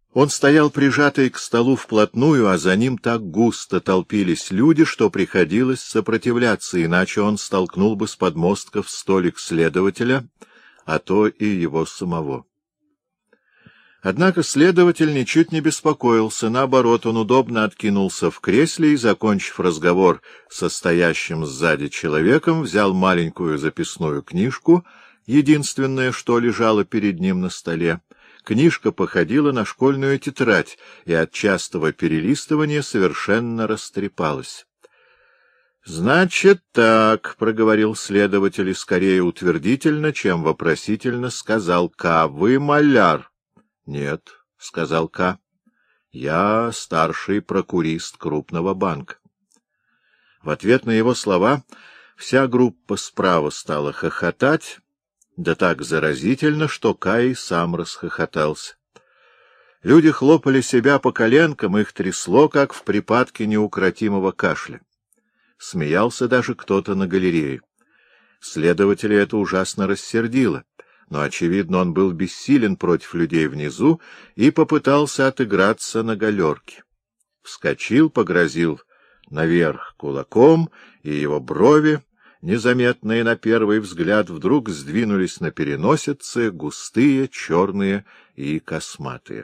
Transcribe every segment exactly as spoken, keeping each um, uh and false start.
Он стоял прижатый к столу вплотную, а за ним так густо толпились люди, что приходилось сопротивляться, иначе он столкнул бы с подмостков столик следователя, а то и его самого. Однако следователь ничуть не беспокоился, наоборот, он удобно откинулся в кресле и, закончив разговор со стоящим сзади человеком, взял маленькую записную книжку, единственное, что лежало перед ним на столе. Книжка походила на школьную тетрадь и от частого перелистывания совершенно растрепалась. — Значит так, — проговорил следователь, и скорее утвердительно, чем вопросительно сказал К. — Вы маляр? — Нет, — сказал К. — Я старший прокурист крупного банка. В ответ на его слова вся группа справа стала хохотать, да так заразительно, что Кай сам расхохотался. Люди хлопали себя по коленкам, их трясло, как в припадке неукротимого кашля. Смеялся даже кто-то на галерее. Следователя это ужасно рассердило, но, очевидно, он был бессилен против людей внизу и попытался отыграться на галерке. Вскочил, погрозил наверх кулаком, и его брови, незаметные на первый взгляд, вдруг сдвинулись на переносице, густые, черные и косматые.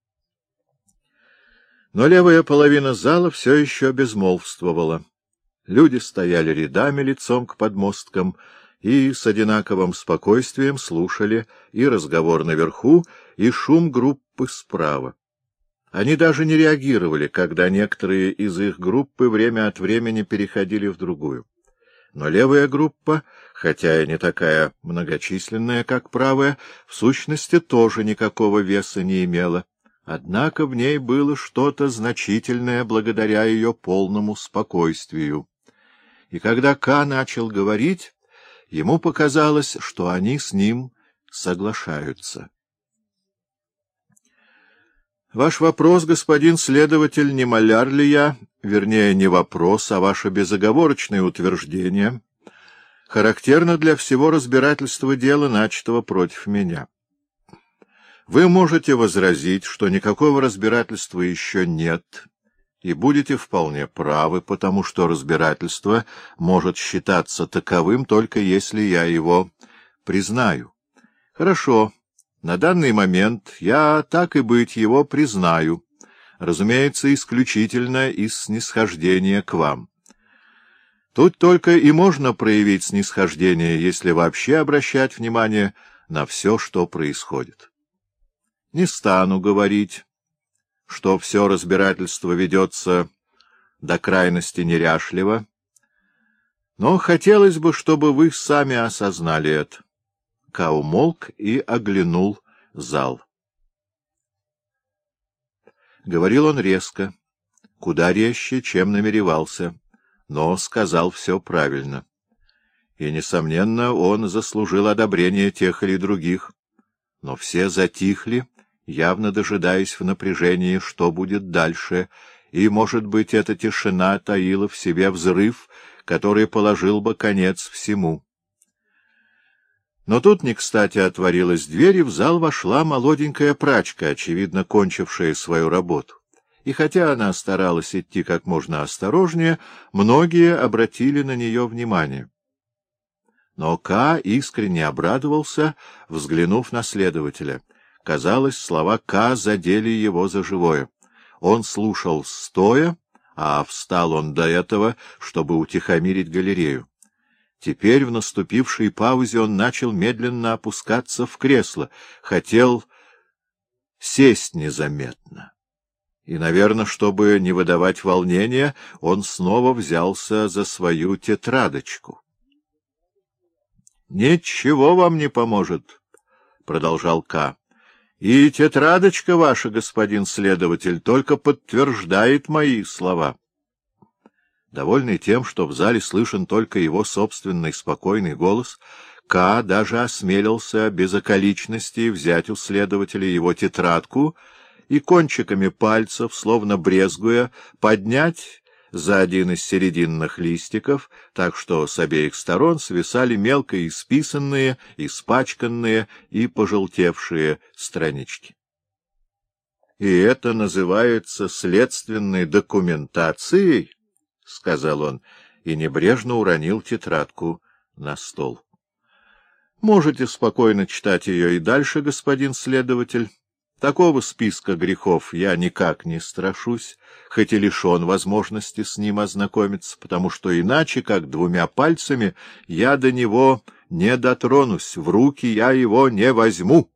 Но левая половина зала все еще безмолвствовала. Люди стояли рядами лицом к подмосткам и с одинаковым спокойствием слушали и разговор наверху, и шум группы справа. Они даже не реагировали, когда некоторые из их группы время от времени переходили в другую. Но левая группа, хотя и не такая многочисленная, как правая, в сущности тоже никакого веса не имела. Однако в ней было что-то значительное благодаря ее полному спокойствию. И когда К. начал говорить, ему показалось, что они с ним соглашаются. — Ваш вопрос, господин следователь, не маляр ли я, вернее, не вопрос, а ваше безоговорочное утверждение, характерно для всего разбирательства дела, начатого против меня. Вы можете возразить, что никакого разбирательства еще нет, и будете вполне правы, потому что разбирательство может считаться таковым, только если я его признаю. Хорошо. На данный момент я, так и быть, его признаю, разумеется, исключительно из снисхождения к вам. Тут только и можно проявить снисхождение, если вообще обращать внимание на все, что происходит. Не стану говорить, что все разбирательство ведется до крайности неряшливо, но хотелось бы, чтобы вы сами осознали это. Ка умолк и оглянул зал. Говорил он резко, куда резче, чем намеревался, но сказал все правильно. И, несомненно, он заслужил одобрение тех или других, но все затихли, явно дожидаясь в напряжении, что будет дальше, и, может быть, эта тишина таила в себе взрыв, который положил бы конец всему. Но тут не кстати отворилась дверь, и в зал вошла молоденькая прачка, очевидно, кончившая свою работу. И хотя она старалась идти как можно осторожнее, многие обратили на нее внимание. Но Ка искренне обрадовался, взглянув на следователя. Казалось, слова Ка задели его за живое. Он слушал стоя, а встал он до этого, чтобы утихомирить галерею. Теперь, в наступившей паузе, он начал медленно опускаться в кресло, хотел сесть незаметно. И, наверное, чтобы не выдавать волнения, он снова взялся за свою тетрадочку. — Ничего вам не поможет, — продолжал Ка. — И тетрадочка ваша, господин следователь, только подтверждает мои слова. Довольный тем, что в зале слышен только его собственный спокойный голос, Ка даже осмелился без околичности взять у следователя его тетрадку и кончиками пальцев, словно брезгуя, поднять за один из серединных листиков, так что с обеих сторон свисали мелко исписанные, испачканные и пожелтевшие странички. И это называется следственной документацией, — сказал он и небрежно уронил тетрадку на стол. — Можете спокойно читать ее и дальше, господин следователь. Такого списка грехов я никак не страшусь, хоть и лишен возможности с ним ознакомиться, потому что иначе, как двумя пальцами, я до него не дотронусь, в руки я его не возьму.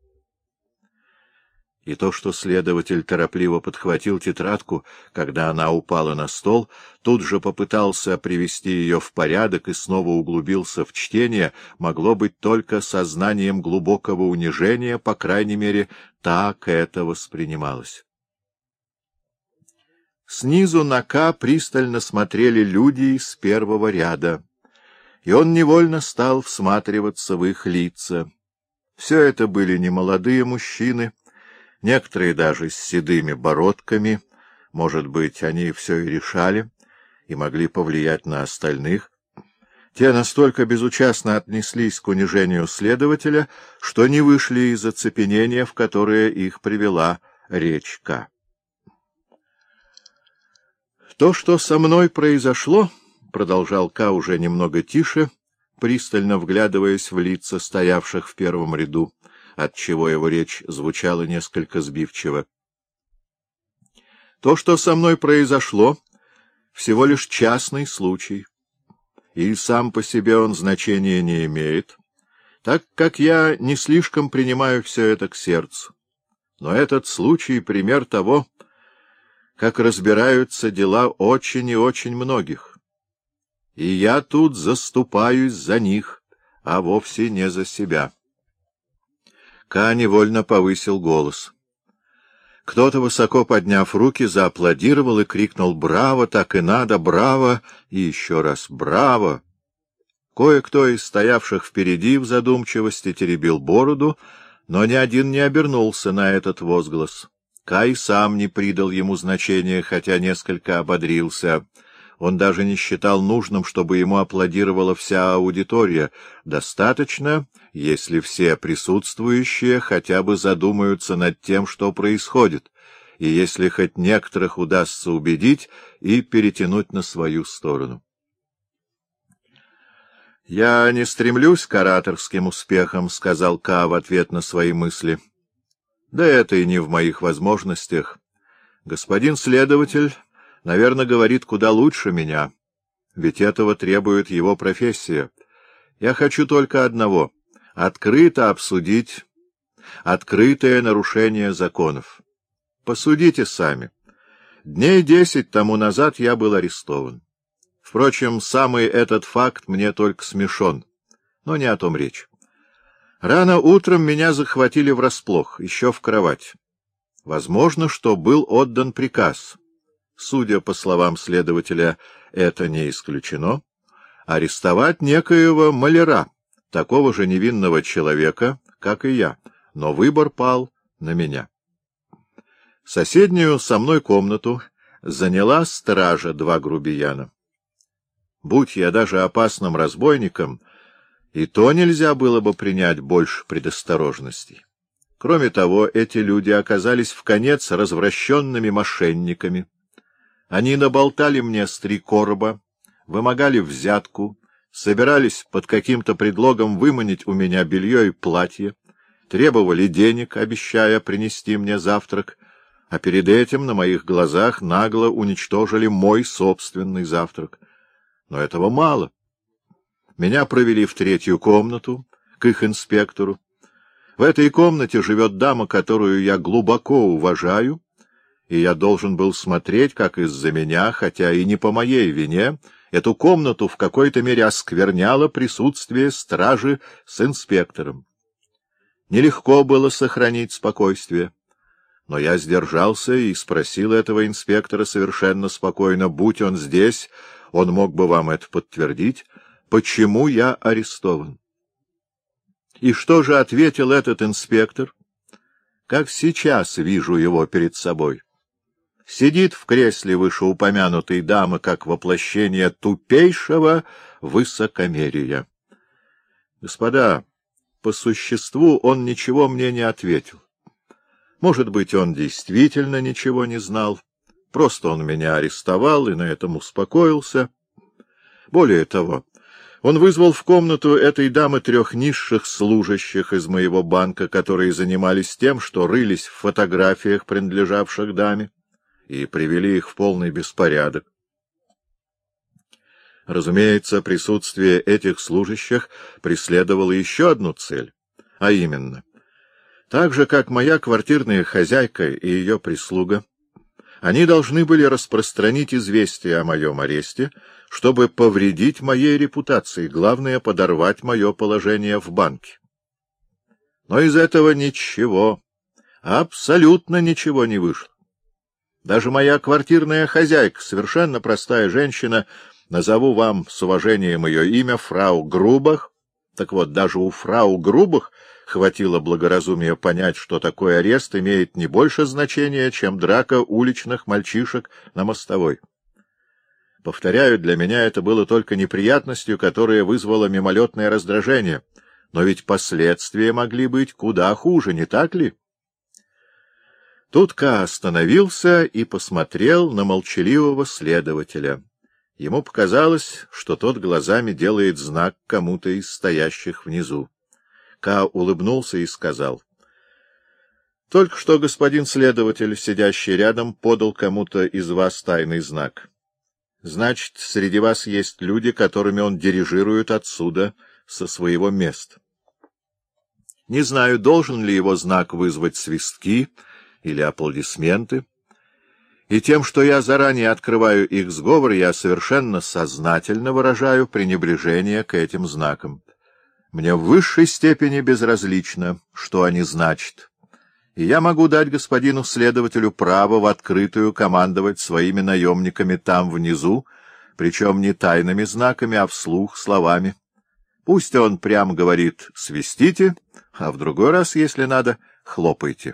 И то, что следователь торопливо подхватил тетрадку, когда она упала на стол, тут же попытался привести ее в порядок и снова углубился в чтение, могло быть только сознанием глубокого унижения, по крайней мере, так это воспринималось. Снизу на К пристально смотрели люди из первого ряда, и он невольно стал всматриваться в их лица. Все это были немолодые мужчины, некоторые даже с седыми бородками, может быть, они все и решали, и могли повлиять на остальных. Те настолько безучастно отнеслись к унижению следователя, что не вышли из оцепенения, в которое их привела речь К. «То, что со мной произошло, — продолжал К. уже немного тише, пристально вглядываясь в лица стоявших в первом ряду, отчего его речь звучала несколько сбивчиво. То, что со мной произошло, всего лишь частный случай, и сам по себе он значения не имеет, так как я не слишком принимаю все это к сердцу. Но этот случай — пример того, как разбираются дела очень и очень многих. И я тут заступаюсь за них, а вовсе не за себя. Ка невольно повысил голос. Кто-то, высоко подняв руки, зааплодировал и крикнул «Браво! Так и надо! Браво!» и еще раз «Браво!». Кое-кто из стоявших впереди в задумчивости теребил бороду, но ни один не обернулся на этот возглас. Кай сам не придал ему значения, хотя несколько ободрился. Он даже не считал нужным, чтобы ему аплодировала вся аудитория. Достаточно, если все присутствующие хотя бы задумаются над тем, что происходит, и если хоть некоторых удастся убедить и перетянуть на свою сторону. «Я не стремлюсь к ораторским успехам», — сказал Ка в ответ на свои мысли. «Да это и не в моих возможностях. Господин следователь, наверное, говорит куда лучше меня, ведь этого требует его профессия. Я хочу только одного — открыто обсудить открытое нарушение законов. Посудите сами. Дней десять тому назад я был арестован. Впрочем, самый этот факт мне только смешон, но не о том речь. Рано утром меня захватили врасплох, еще в кровать. Возможно, что был отдан приказ. Судя по словам следователя, это не исключено. Арестовать некоего маляра, такого же невинного человека, как и я, но выбор пал на меня. Соседнюю со мной комнату заняла стража два грубияна. Будь я даже опасным разбойником, и то нельзя было бы принять больше предосторожностей. Кроме того, эти люди оказались вконец развращенными мошенниками. Они наболтали мне с три короба, вымогали взятку, собирались под каким-то предлогом выманить у меня белье и платье, требовали денег, обещая принести мне завтрак, а перед этим на моих глазах нагло уничтожили мой собственный завтрак. Но этого мало. Меня провели в третью комнату, к их инспектору. В этой комнате живет дама, которую я глубоко уважаю, и я должен был смотреть, как из-за меня, хотя и не по моей вине, эту комнату в какой-то мере оскверняло присутствие стражи с инспектором. Нелегко было сохранить спокойствие, но я сдержался и спросил этого инспектора совершенно спокойно, будь он здесь, он мог бы вам это подтвердить, почему я арестован. И что же ответил этот инспектор? Как сейчас вижу его перед собой. Сидит в кресле вышеупомянутой дамы, как воплощение тупейшего высокомерия. Господа, по существу он ничего мне не ответил. Может быть, он действительно ничего не знал. Просто он меня арестовал и на этом успокоился. Более того, он вызвал в комнату этой дамы трех низших служащих из моего банка, которые занимались тем, что рылись в фотографиях, принадлежавших даме, и привели их в полный беспорядок. Разумеется, присутствие этих служащих преследовало еще одну цель, а именно, так же, как моя квартирная хозяйка и ее прислуга, они должны были распространить известие о моем аресте, чтобы повредить моей репутации, главное — подорвать мое положение в банке. Но из этого ничего, абсолютно ничего не вышло. Даже моя квартирная хозяйка, совершенно простая женщина, назову вам с уважением ее имя, фрау Грубах. Так вот, даже у фрау Грубах хватило благоразумия понять, что такой арест имеет не больше значения, чем драка уличных мальчишек на мостовой. Повторяю, для меня это было только неприятностью, которая вызвала мимолетное раздражение. Но ведь последствия могли быть куда хуже, не так ли? Тут Ка остановился и посмотрел на молчаливого следователя. Ему показалось, что тот глазами делает знак кому-то из стоящих внизу. Ка улыбнулся и сказал: — Только что господин следователь, сидящий рядом, подал кому-то из вас тайный знак. Значит, среди вас есть люди, которыми он дирижирует отсюда, со своего места. Не знаю, должен ли его знак вызвать свистки или аплодисменты. И тем, что я заранее открываю их сговор, я совершенно сознательно выражаю пренебрежение к этим знакам. Мне в высшей степени безразлично, что они значат, и я могу дать господину следователю право в открытую командовать своими наемниками там внизу, причем не тайными знаками, а вслух словами. Пусть он прямо говорит «свистите», а в другой раз, если надо, «хлопайте».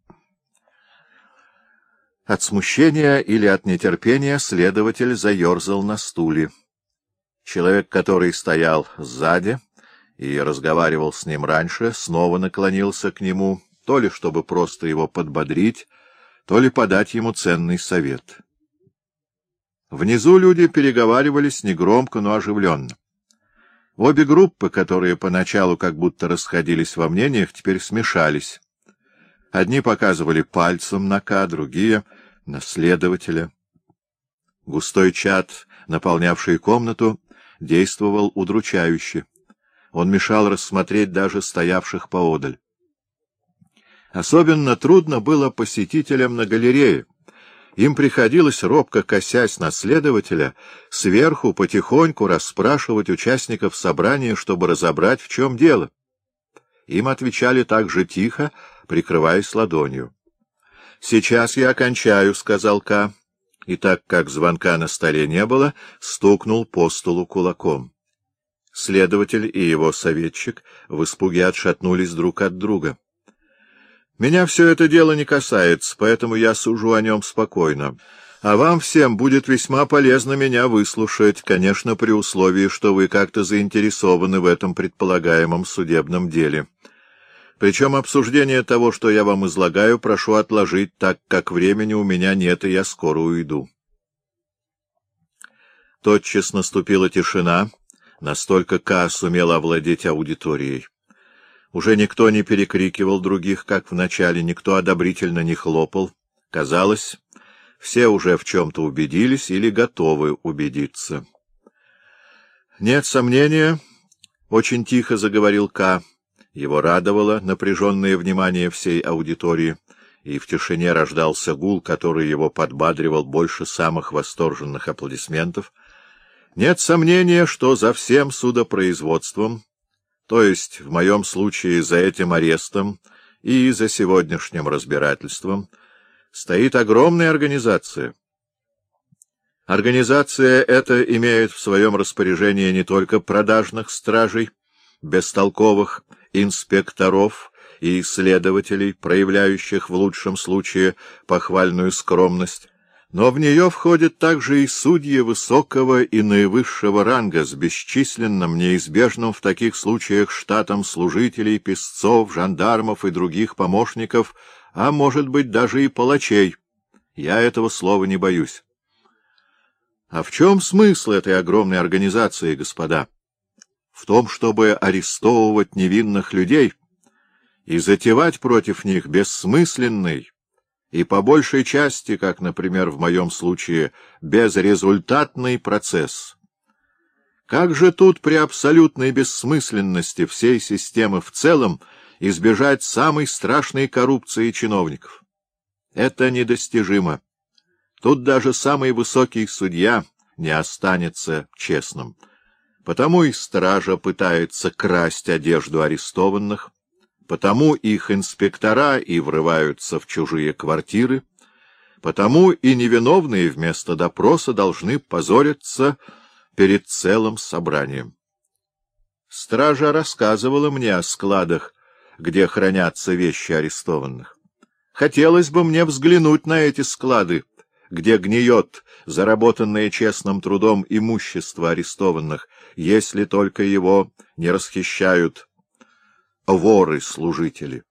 От смущения или от нетерпения следователь заерзал на стуле. Человек, который стоял сзади и разговаривал с ним раньше, снова наклонился к нему, то ли чтобы просто его подбодрить, то ли подать ему ценный совет. Внизу люди переговаривались негромко, но оживленно. Обе группы, которые поначалу как будто расходились во мнениях, теперь смешались. Одни показывали пальцем на Ка, другие — на следователя. Густой чад, наполнявший комнату, действовал удручающе. Он мешал рассмотреть даже стоявших поодаль. Особенно трудно было посетителям на галерее. Им приходилось, робко косясь на следователя, сверху потихоньку расспрашивать участников собрания, чтобы разобрать, в чем дело. Им отвечали так же тихо, прикрываясь ладонью. — Сейчас я окончаю, — сказал Ка, и так как звонка на столе не было, стукнул по столу кулаком. Следователь и его советчик в испуге отшатнулись друг от друга. — Меня все это дело не касается, поэтому я сужу о нем спокойно. А вам всем будет весьма полезно меня выслушать, конечно, при условии, что вы как-то заинтересованы в этом предполагаемом судебном деле. Причем обсуждение того, что я вам излагаю, прошу отложить, так как времени у меня нет, и я скоро уйду. Тотчас наступила тишина, настолько Ка сумел овладеть аудиторией. Уже никто не перекрикивал других, как вначале, никто одобрительно не хлопал. Казалось, все уже в чем-то убедились или готовы убедиться. — Нет сомнения, — очень тихо заговорил Ка. Его радовало напряженное внимание всей аудитории, и в тишине рождался гул, который его подбадривал больше самых восторженных аплодисментов. Нет сомнения, что за всем судопроизводством, то есть в моем случае за этим арестом и за сегодняшним разбирательством, стоит огромная организация. Организация эта имеет в своем распоряжении не только продажных стражей, бестолковых инспекторов и следователей, проявляющих в лучшем случае похвальную скромность, но в нее входят также и судьи высокого и наивысшего ранга с бесчисленным, неизбежным в таких случаях штатом служителей, писцов, жандармов и других помощников, а, может быть, даже и палачей. Я этого слова не боюсь. А в чем смысл этой огромной организации, господа? В том, чтобы арестовывать невинных людей и затевать против них бессмысленный и по большей части, как, например, в моем случае, безрезультатный процесс. Как же тут при абсолютной бессмысленности всей системы в целом избежать самой страшной коррупции чиновников? Это недостижимо. Тут даже самый высокий судья не останется честным. Потому и стража пытается красть одежду арестованных, потому их инспектора и врываются в чужие квартиры, потому и невиновные вместо допроса должны позориться перед целым собранием. Стража рассказывала мне о складах, где хранятся вещи арестованных. Хотелось бы мне взглянуть на эти склады, где гниет заработанное честным трудом имущество арестованных, если только его не расхищают воры-служители.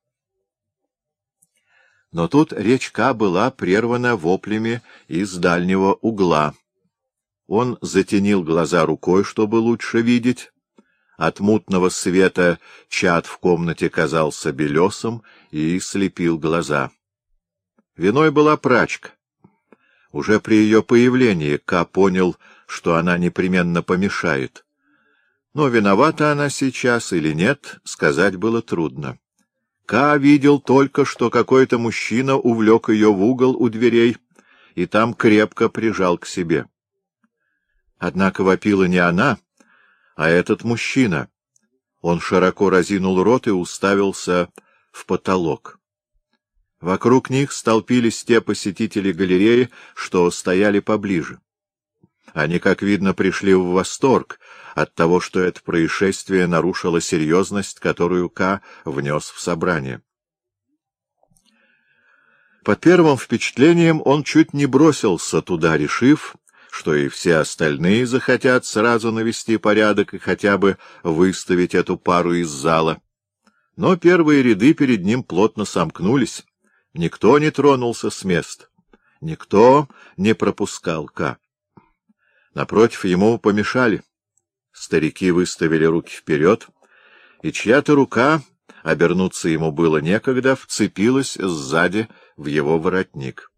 Но тут речь Ка была прервана воплями из дальнего угла. Он затенил глаза рукой, чтобы лучше видеть. От мутного света чад в комнате казался белесым и слепил глаза. Виной была прачка. Уже при ее появлении Ка понял, что она непременно помешает. Но виновата она сейчас или нет, сказать было трудно. Ка видел только, что какой-то мужчина увлек ее в угол у дверей и там крепко прижал к себе. Однако вопила не она, а этот мужчина. Он широко разинул рот и уставился в потолок. Вокруг них столпились те посетители галереи, что стояли поближе. Они, как видно, пришли в восторг от того, что это происшествие нарушило серьезность, которую Ка внес в собрание. Под первым впечатлением он чуть не бросился туда, решив, что и все остальные захотят сразу навести порядок и хотя бы выставить эту пару из зала. Но первые ряды перед ним плотно сомкнулись. Никто не тронулся с места, никто не пропускал Ка. Напротив, ему помешали. Старики выставили руки вперед, и чья-то рука, обернуться ему было некогда, вцепилась сзади в его воротник.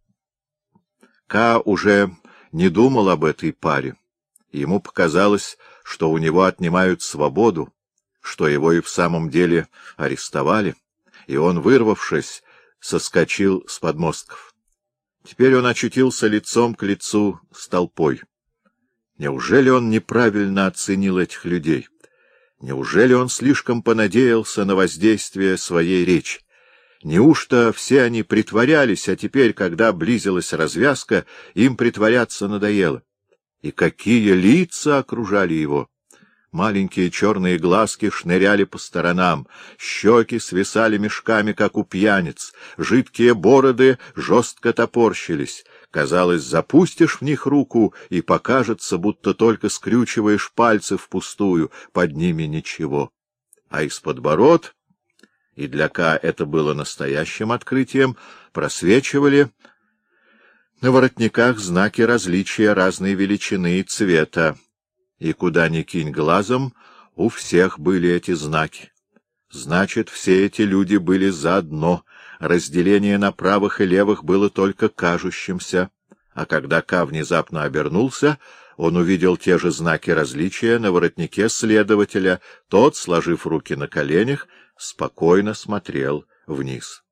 Ка уже не думал об этой паре. Ему показалось, что у него отнимают свободу, что его и в самом деле арестовали, и он, вырвавшись, соскочил с подмостков. Теперь он очутился лицом к лицу с толпой. Неужели он неправильно оценил этих людей? Неужели он слишком понадеялся на воздействие своей речи? Неужто все они притворялись, а теперь, когда близилась развязка, им притворяться надоело? И какие лица окружали его! Маленькие черные глазки шныряли по сторонам, щеки свисали мешками, как у пьяниц, жидкие бороды жестко топорщились. Казалось, запустишь в них руку, и покажется, будто только скрючиваешь пальцы впустую, под ними ничего. А из-под бород, и для Ка это было настоящим открытием, просвечивали на воротниках знаки различия разной величины и цвета. И куда ни кинь глазом, у всех были эти знаки. Значит, все эти люди были заодно, разделение на правых и левых было только кажущимся, а когда Ка внезапно обернулся, он увидел те же знаки различия на воротнике следователя. Тот, сложив руки на коленях, спокойно смотрел вниз.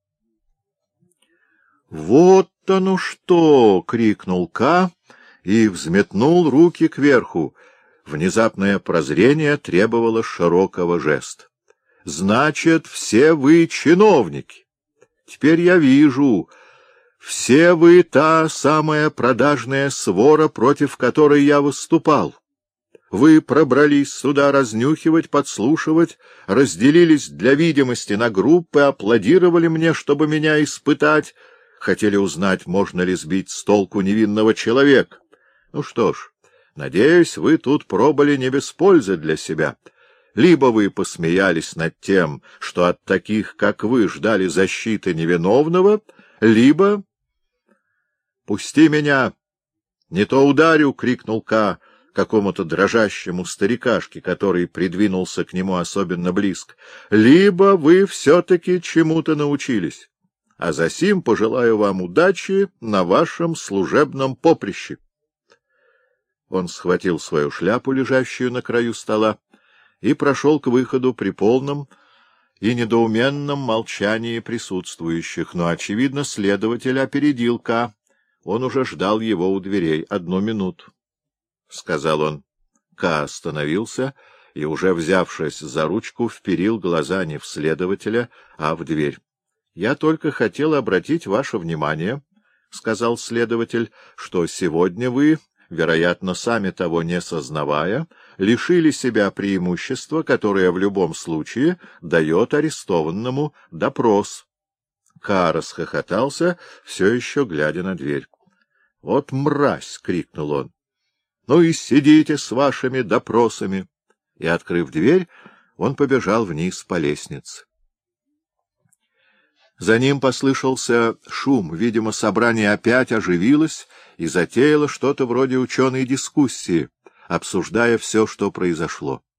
— Вот оно что! — крикнул Ка и взметнул руки кверху. Внезапное прозрение требовало широкого жеста. — Значит, все вы чиновники. Теперь я вижу, все вы та самая продажная свора, против которой я выступал. Вы пробрались сюда разнюхивать, подслушивать, разделились для видимости на группы, аплодировали мне, чтобы меня испытать, хотели узнать, можно ли сбить с толку невинного человека. Ну что ж, надеюсь, вы тут пробыли не без пользы для себя. Либо вы посмеялись над тем, что от таких, как вы, ждали защиты невиновного, либо... — Пусти меня! Не то ударю! — крикнул Ка какому-то дрожащему старикашке, который придвинулся к нему особенно близко. — Либо вы все-таки чему-то научились, а засим пожелаю вам удачи на вашем служебном поприще. Он схватил свою шляпу, лежащую на краю стола, и прошел к выходу при полном и недоуменном молчании присутствующих, но, очевидно, следователь опередил Ка. Он уже ждал его у дверей. — Одну минуту, — сказал он. Ка остановился и, уже взявшись за ручку, вперил глаза не в следователя, а в дверь. — Я только хотел обратить ваше внимание, — сказал следователь, — что сегодня вы, вероятно, сами того не сознавая, лишили себя преимущества, которое в любом случае дает арестованному допрос. Ка расхохотался, все еще глядя на дверь. — Вот мразь! — крикнул он. — Ну и сидите с вашими допросами! И, открыв дверь, он побежал вниз по лестнице. За ним послышался шум. Видимо, собрание опять оживилось и затеяло что-то вроде ученой дискуссии, обсуждая все, что произошло.